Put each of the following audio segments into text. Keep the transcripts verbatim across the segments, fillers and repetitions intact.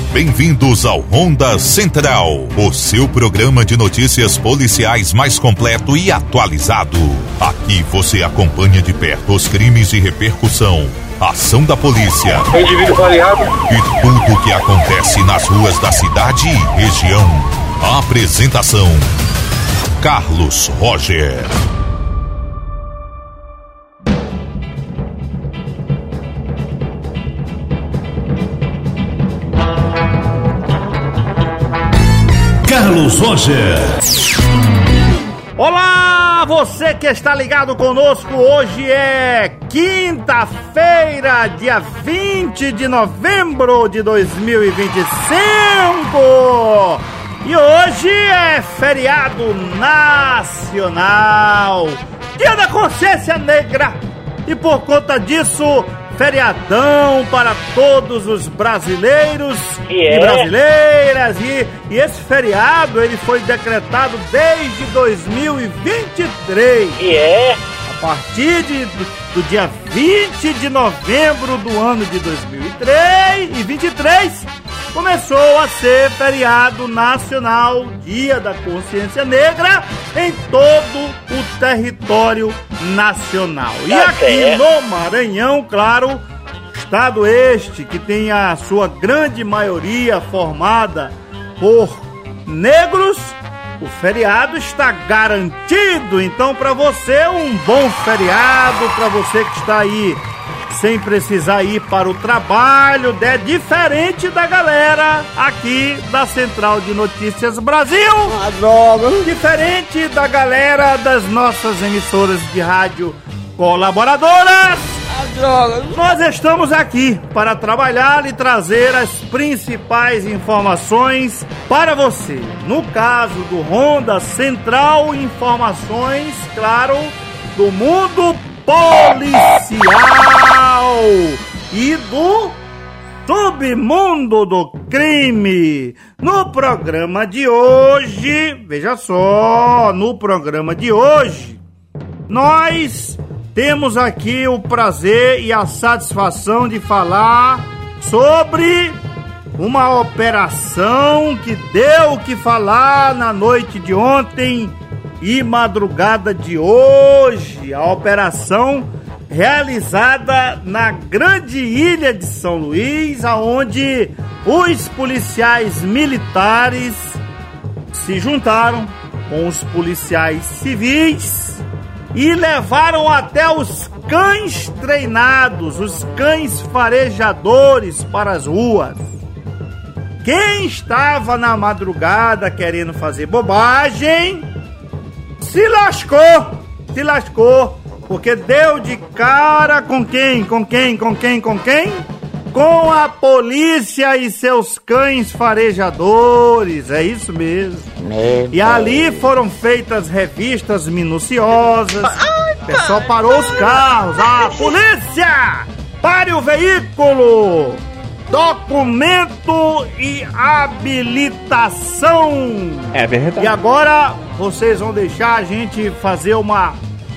Bem-vindos ao Ronda Central, o seu programa de notícias policiais mais completo e atualizado. Aqui você acompanha de perto os crimes de repercussão, ação da polícia indivíduo variado e tudo o que acontece nas ruas da cidade e região. A apresentação: Carlos Roger. Carlos Roger. Olá, você que está ligado conosco. Hoje é quinta-feira, dia vinte de novembro de dois mil e vinte e cinco. E hoje é feriado nacional, Dia da Consciência Negra. E por conta disso, feriadão para todos os brasileiros yeah. e brasileiras. E, e esse feriado ele foi decretado desde dois mil e vinte e três. Yeah. A partir de, do, do dia vinte de novembro do ano de dois mil e vinte e três, começou a ser feriado nacional, Dia da Consciência Negra, em todo o território nacional. E aqui no Maranhão, claro, estado este que tem a sua grande maioria formada por negros, o feriado está garantido. Então, para você, um bom feriado, para você que está aí sem precisar ir para o trabalho, é diferente da galera aqui da Central de Notícias Brasil. Ah, droga. Diferente da galera das nossas emissoras de rádio colaboradoras. Ah, droga. Nós estamos aqui para trabalhar e trazer as principais informações para você. No caso do Ronda Central, informações, claro, do mundo policial e do submundo do crime. No programa de hoje, veja só, no programa de hoje, nós temos aqui o prazer e a satisfação de falar sobre uma operação que deu o que falar na noite de ontem e madrugada de hoje, a operação realizada na grande ilha de São Luís, aonde os policiais militares se juntaram com os policiais civis e levaram até os cães treinados, os cães farejadores para as ruas. Quem estava na madrugada querendo fazer bobagem se lascou, se lascou, porque deu de cara com quem, com quem, com quem, com quem? Com a polícia e seus cães farejadores, é isso mesmo. Meu e ali foram feitas revistas minuciosas, o pessoal parou os carros, ah, polícia, pare o veículo! Documento e habilitação. É verdade. E agora vocês vão deixar a gente fazer uma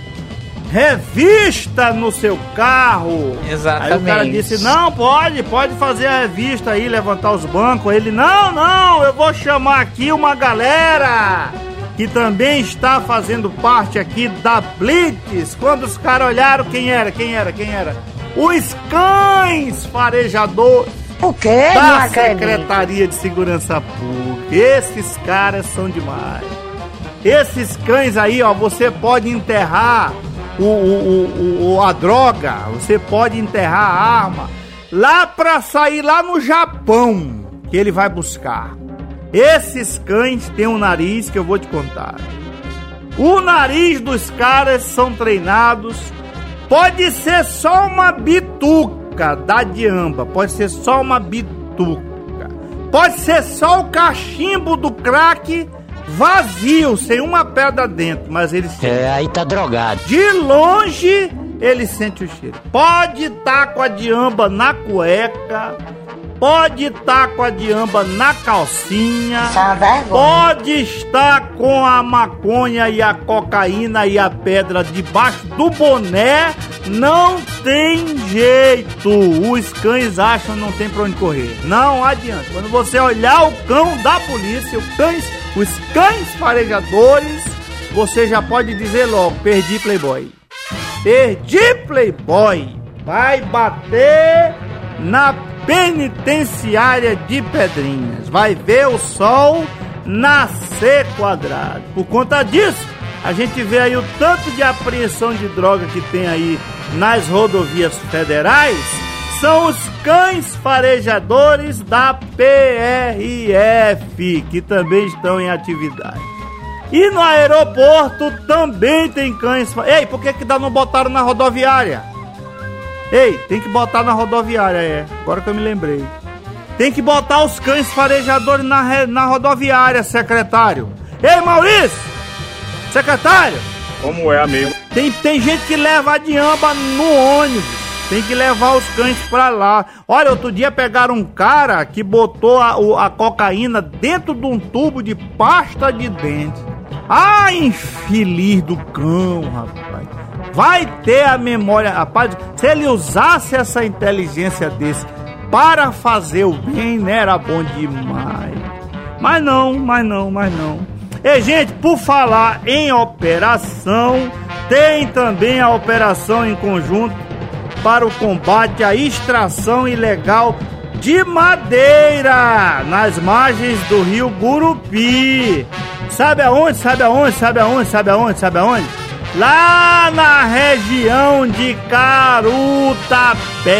revista no seu carro. Exatamente. Aí o cara disse, não, pode, pode fazer a revista aí, levantar os bancos. Ele, não, não, eu vou chamar aqui uma galera que também está fazendo parte aqui da Blitz. Quando os caras olharam, quem era, quem era, quem era? Os cães farejadores. O quê? Da Secretaria de Segurança Pública. Esses caras são demais. Esses cães aí, ó, você pode enterrar o, o, o, a droga, você pode enterrar a arma lá pra sair lá no Japão, que ele vai buscar. Esses cães têm um nariz que eu vou te contar. O nariz dos caras são treinados. Pode ser só uma bituca da diamba, pode ser só uma bituca, pode ser só o cachimbo do crack vazio, sem uma pedra dentro, mas ele sente. É, aí tá drogado. De longe, ele sente o cheiro. Pode estar com a diamba na cueca, pode estar com a diamba na calcinha, pode estar com a maconha e a cocaína e a pedra debaixo do boné, não tem jeito. Os cães acham que não tem pra onde correr. Não adianta. Quando você olhar o cão da polícia, os cães, os cães farejadores, você já pode dizer logo: perdi Playboy. Perdi Playboy. Vai bater na penitenciária de Pedrinhas. Vai ver o sol nascer quadrado. Por conta disso, a gente vê aí o tanto de apreensão de droga que tem aí nas rodovias federais. São os cães farejadores da P R F, que também estão em atividade. E no aeroporto também tem cães... Ei, por que que não botaram na rodoviária? Ei, tem que botar na rodoviária, é. Agora que eu me lembrei. Tem que botar os cães farejadores na, re... na rodoviária, secretário. Ei, Maurício! Secretário! Como é, amigo? Tem, tem gente que leva a diamba no ônibus. Tem que levar os cães pra lá. Olha, outro dia pegaram um cara que botou a, a cocaína dentro de um tubo de pasta de dente. Ah, infeliz do cão, rapaz. Vai ter a memória, rapaz. Se ele usasse essa inteligência desse para fazer o bem, né, era bom demais. Mas não, mas não, mas não. E, gente, por falar em operação, tem também a operação em conjunto para o combate à extração ilegal de madeira nas margens do rio Gurupi. Sabe aonde? Sabe aonde? Sabe aonde? Sabe aonde? Sabe aonde? Lá na região de Carutapera,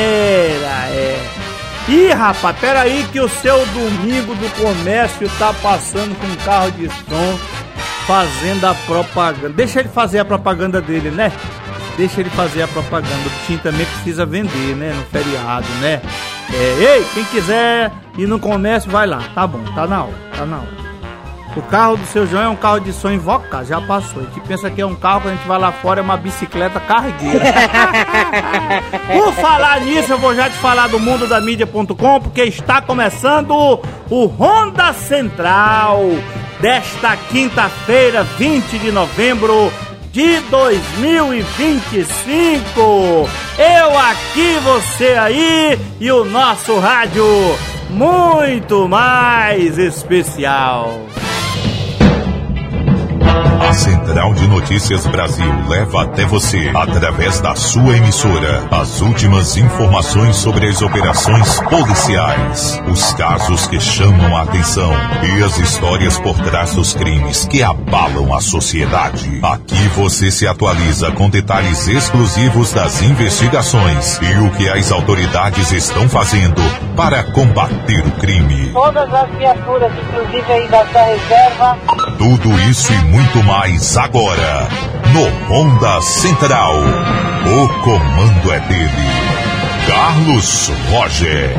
é. Ih, rapaz, peraí que o seu domingo do comércio tá passando com um carro de som fazendo a propaganda. Deixa ele fazer a propaganda dele, né? Deixa ele fazer a propaganda. O bichinho também precisa vender, né? No feriado, né? É, ei, quem quiser ir no comércio, vai lá. Tá bom, tá na hora, tá na hora. O carro do seu João é um carro de som invocado, já passou. A gente pensa que é um carro, quando a gente vai lá fora, é uma bicicleta cargueira. Por falar nisso, eu vou já te falar do mundo da mídia ponto com, porque está começando o Ronda Central desta quinta-feira, vinte de novembro de dois mil e vinte e cinco. Eu aqui, você aí e o nosso rádio muito mais especial. A Central de Notícias Brasil leva até você, através da sua emissora, as últimas informações sobre as operações policiais, os casos que chamam a atenção e as histórias por trás dos crimes que abalam a sociedade. Aqui você se atualiza com detalhes exclusivos das investigações e o que as autoridades estão fazendo para combater o crime. Todas as viaturas, inclusive aí da reserva. Tudo isso e muito mais agora, no Ronda Central. O comando é dele, Carlos Roger.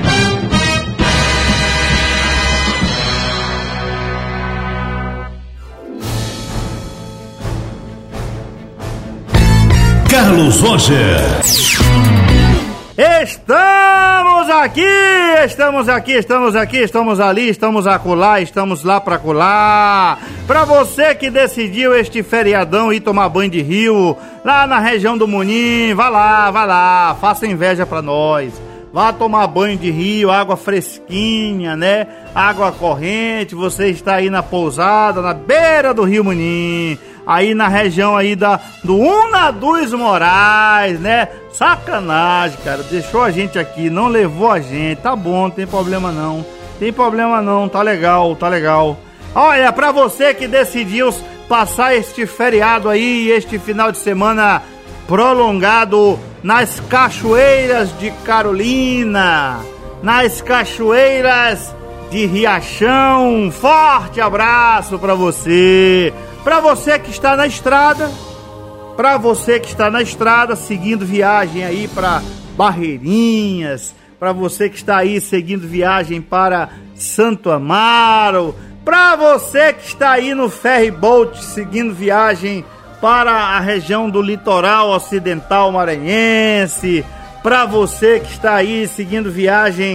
Carlos Roger. Estamos aqui, estamos aqui, estamos aqui, estamos ali, estamos acolá, estamos lá pra colar. Pra você que decidiu este feriadão ir tomar banho de rio, lá na região do Munim, vá lá, vá lá, faça inveja pra nós. Vá tomar banho de rio, água fresquinha, né? Água corrente, você está aí na pousada, na beira do rio Munim. Aí na região aí da, do Una dos Moraes, né? Sacanagem, cara. Deixou a gente aqui, não levou a gente. Tá bom, não tem problema não. Tem problema não, tá legal, tá legal. Olha, pra você que decidiu passar este feriado aí, este final de semana prolongado nas cachoeiras de Carolina, nas cachoeiras de Riachão, um forte abraço pra você. Pra você que está na estrada, pra você que está na estrada, seguindo viagem aí para Barreirinhas, pra você que está aí seguindo viagem para Santo Amaro, pra você que está aí no ferryboat seguindo viagem para a região do litoral ocidental maranhense, pra você que está aí seguindo viagem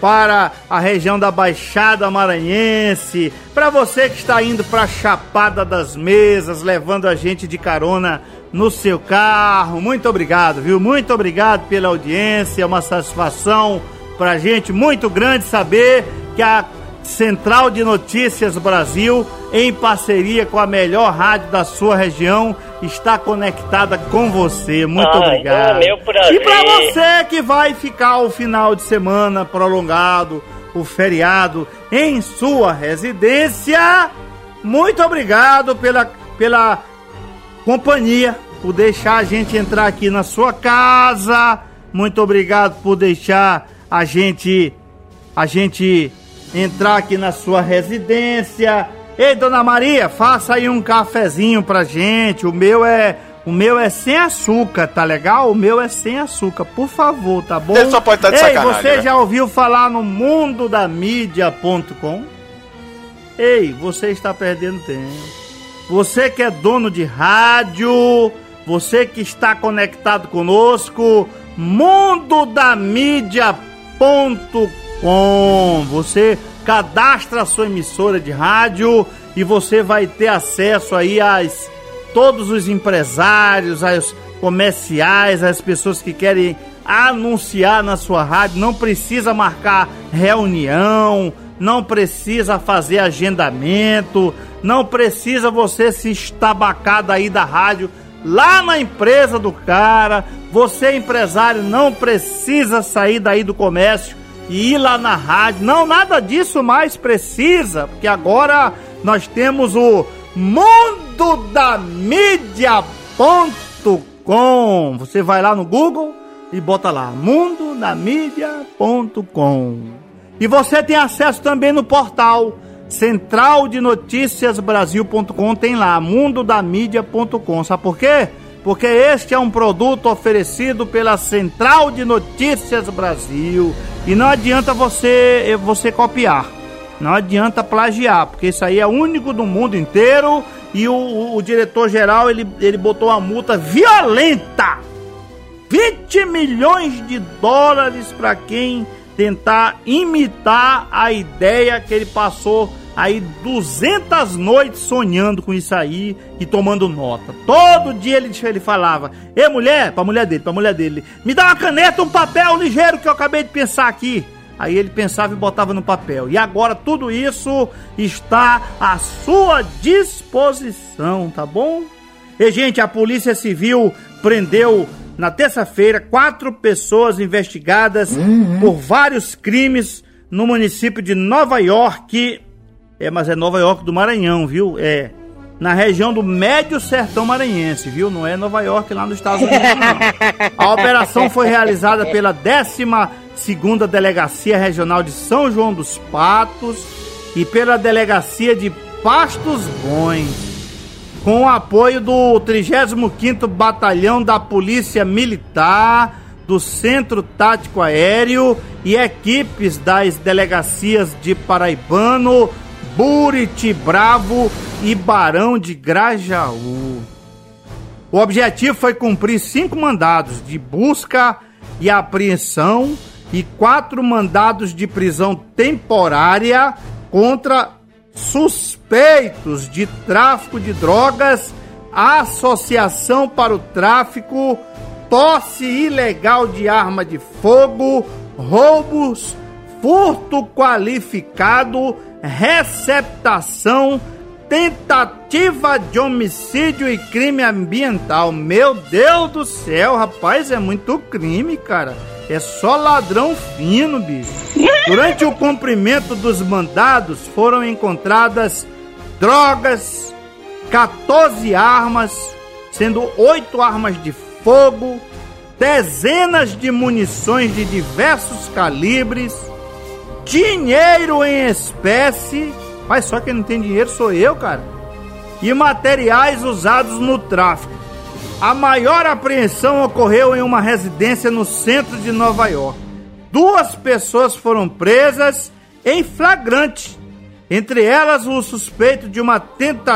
para a região da Baixada Maranhense, para você que está indo para a Chapada das Mesas, levando a gente de carona no seu carro. Muito obrigado, viu? Muito obrigado pela audiência, é uma satisfação pra gente muito grande saber que a Central de Notícias Brasil, em parceria com a melhor rádio da sua região, está conectada com você. Muito ah, obrigado. É meu prazer. E para você que vai ficar o final de semana prolongado, o feriado em sua residência, muito obrigado pela, pela companhia, por deixar a gente entrar aqui na sua casa. Muito obrigado por deixar a gente, a gente entrar aqui na sua residência. Ei, Dona Maria, faça aí um cafezinho pra gente. O meu é, o meu é sem açúcar, tá legal? O meu é sem açúcar, por favor, tá bom? Ele só pode estar de Ei, sacanagem, você né? já ouviu falar no mundo da mídia ponto com? Ei, você está perdendo tempo. Você que é dono de rádio, você que está conectado conosco, mundo da mídia ponto com. Você cadastra a sua emissora de rádio e você vai ter acesso aí a todos os empresários, aos comerciais, as pessoas que querem anunciar na sua rádio. Não precisa marcar reunião, não precisa fazer agendamento, não precisa você se estabacar daí da rádio lá na empresa do cara. Você, empresário, não precisa sair daí do comércio e ir lá na rádio. Não, nada disso mais precisa, porque agora nós temos o mundo da mídia ponto com. Você vai lá no Google e bota lá mundo da mídia ponto com. E você tem acesso também no portal central de noticias brasil ponto com. Tem lá mundo da mídia ponto com. Sabe por quê? Porque este é um produto oferecido pela Central de Notícias Brasil. E não adianta você, você copiar. Não adianta plagiar, porque isso aí é único do mundo inteiro. E o, o, o diretor-geral, ele, ele botou uma multa violenta. vinte milhões de dólares para quem tentar imitar a ideia que ele passou aí duzentas noites sonhando com isso aí e tomando nota. Todo dia ele, ele falava: "Ei, mulher", pra mulher dele, pra mulher dele, "me dá uma caneta, um papel ligeiro que eu acabei de pensar aqui". Aí ele pensava e botava no papel. E agora tudo isso está à sua disposição, tá bom? E, gente, a Polícia Civil prendeu na terça-feira quatro pessoas investigadas uhum. por vários crimes no município de Nova York. É, mas é Nova York do Maranhão, viu? É, na região do Médio Sertão Maranhense, viu? Não é Nova York lá nos Estados Unidos, não. A operação foi realizada pela décima segunda Delegacia Regional de São João dos Patos e pela Delegacia de Pastos Bons, com o apoio do trigésimo quinto Batalhão da Polícia Militar, do Centro Tático Aéreo e equipes das delegacias de Paraibano, Buriti Bravo e Barão de Grajaú. O objetivo foi cumprir cinco mandados de busca e apreensão e quatro mandados de prisão temporária contra suspeitos de tráfico de drogas, associação para o tráfico, posse ilegal de arma de fogo, roubos, furto qualificado, receptação, tentativa de homicídio e crime ambiental. Meu Deus do céu, rapaz, é muito crime, cara. É só ladrão fino, bicho. Durante o cumprimento dos mandados foram encontradas drogas, quatorze armas, sendo oito armas de fogo, dezenas de munições de diversos calibres, dinheiro em espécie, mas só quem não tem dinheiro sou eu, cara, e materiais usados no tráfico. A maior apreensão ocorreu em uma residência no centro de Nova York. Duas pessoas foram presas em flagrante, entre elas o suspeito de uma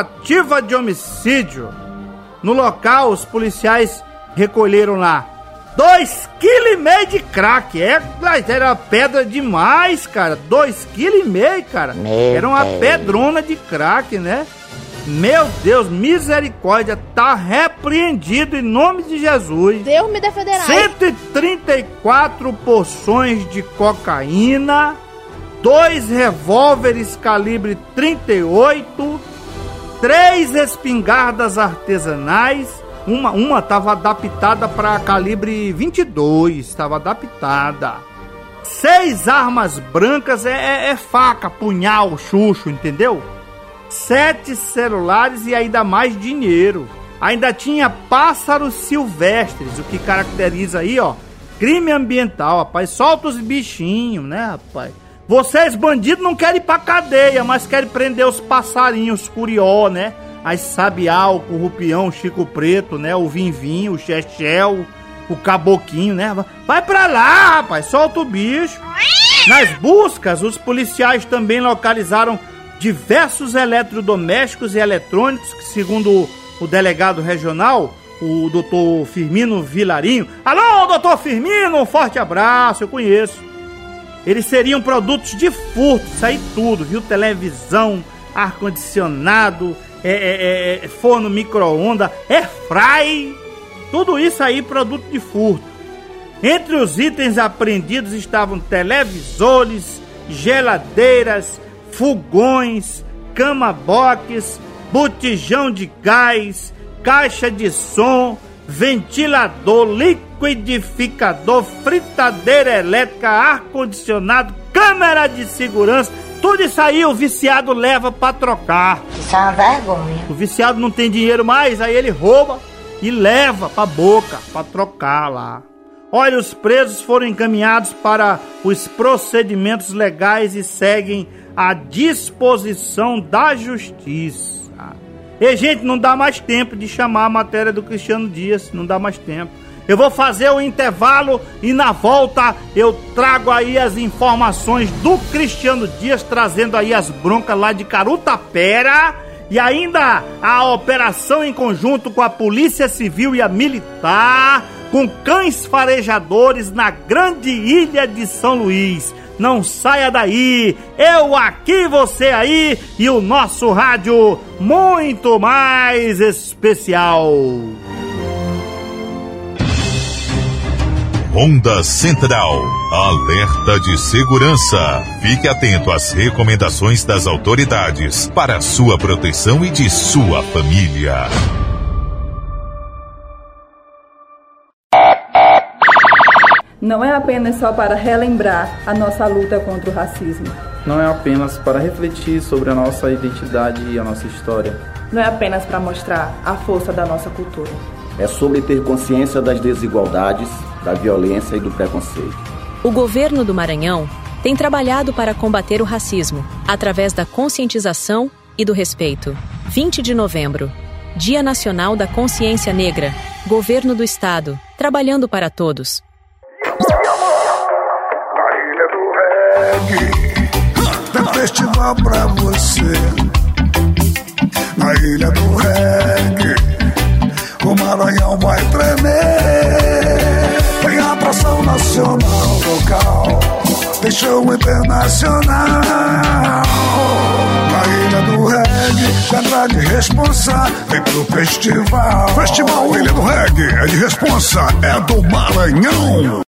tentativa de homicídio. No local, os policiais recolheram lá Dois quilos e meio de crack. É, era pedra demais, cara. Dois quilos e meio, cara. Meu era uma Deus. Pedrona de crack, né? Meu Deus, misericórdia. Tá repreendido em nome de Jesus. Deus me defenderá. cento e trinta e quatro porções de cocaína. Dois revólveres calibre trinta e oito. Três espingardas artesanais. Uma uma estava adaptada para calibre vinte e dois, estava adaptada. Seis armas brancas, é, é, é faca, punhal, chucho, entendeu? Sete celulares e ainda mais dinheiro. Ainda tinha pássaros silvestres, o que caracteriza aí, ó, crime ambiental, rapaz. Solta os bichinhos, né, rapaz? Vocês, bandidos, não querem ir pra cadeia, mas querem prender os passarinhos, curió, né? As sabiá, o currupião, o chico preto, né? O vinvinho, o chechel, o caboquinho, né? Vai pra lá, rapaz, solta o bicho. Nas buscas, os policiais também localizaram diversos eletrodomésticos e eletrônicos que, segundo o delegado regional, o doutor Firmino Vilarinho... Alô, doutor Firmino, um forte abraço, eu conheço. Eles seriam produtos de furto, isso aí tudo, viu? Televisão, ar-condicionado... É, é, é, forno micro-ondas, airfry, tudo isso aí produto de furto. Entre os itens apreendidos estavam televisores, geladeiras, fogões, cama-box, botijão de gás, caixa de som, ventilador, liquidificador, fritadeira elétrica, ar-condicionado, câmera de segurança. Tudo isso aí o viciado leva pra trocar. Isso é uma vergonha. O viciado não tem dinheiro mais, aí ele rouba e leva pra boca pra trocar lá. Olha, os presos foram encaminhados para os procedimentos legais e seguem à disposição da justiça. E, gente, não dá mais tempo de chamar a matéria do Cristiano Dias, não dá mais tempo. Eu vou fazer o intervalo e na volta eu trago aí as informações do Cristiano Dias, trazendo aí as broncas lá de Carutapera e ainda a operação em conjunto com a Polícia Civil e a Militar, com cães farejadores na grande ilha de São Luís. Não saia daí, eu aqui, você aí e o nosso rádio muito mais especial. Ronda Central, alerta de segurança. Fique atento às recomendações das autoridades para sua proteção e de sua família. Não é apenas só para relembrar a nossa luta contra o racismo. Não é apenas para refletir sobre a nossa identidade e a nossa história. Não é apenas para mostrar a força da nossa cultura. É sobre ter consciência das desigualdades, da violência e do preconceito. O governo do Maranhão tem trabalhado para combater o racismo através da conscientização e do respeito. vinte de novembro, Dia Nacional da Consciência Negra. Governo do Estado, trabalhando para todos. Tem festival pra você na Ilha do Reggae. O Maranhão vai tremer. Tem atração nacional, local, tem show internacional. Na Ilha do Reggae, Pedra de Responsa, vem pro festival. Festival Ilha do Reggae é de Responsa, é do Maranhão.